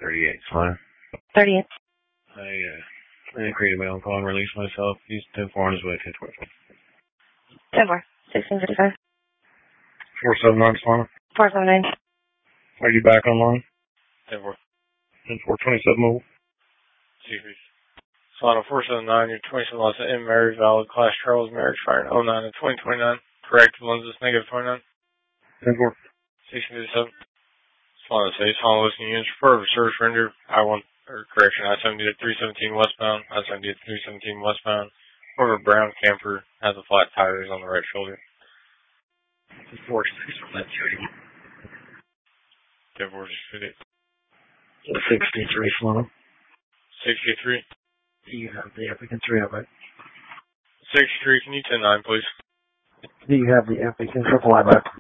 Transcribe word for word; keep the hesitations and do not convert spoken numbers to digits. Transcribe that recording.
thirty-eight, fine. thirty-eight. I, uh, I created my own call and released myself. He's ten four on his way to ten twenty-five. ten four. sixteen fifty-five. four seven nine, Solana. four seven nine. Are you back online? ten four. ten four twenty-seven mobile. Secret. Solana four seven nine, your twenty-seven loss in Mary, valid class Charles, marriage firing oh nine and twenty twenty-nine. Correct, lenses negative twenty-nine. ten four. sixteen fifty-seven. Solana says, Solana listening units for service render. I one, or correction, I seventy to three seventeen westbound. I seventy to three seventeen westbound. Over brown camper has a flat tires on the right shoulder. ten four six from that duty. ten four fifty. sixty-three, Solana. sixty-three. Do you have the applicant three oh eight? sixty-three, can you ten nine, please? Do you have the applicant triple I back?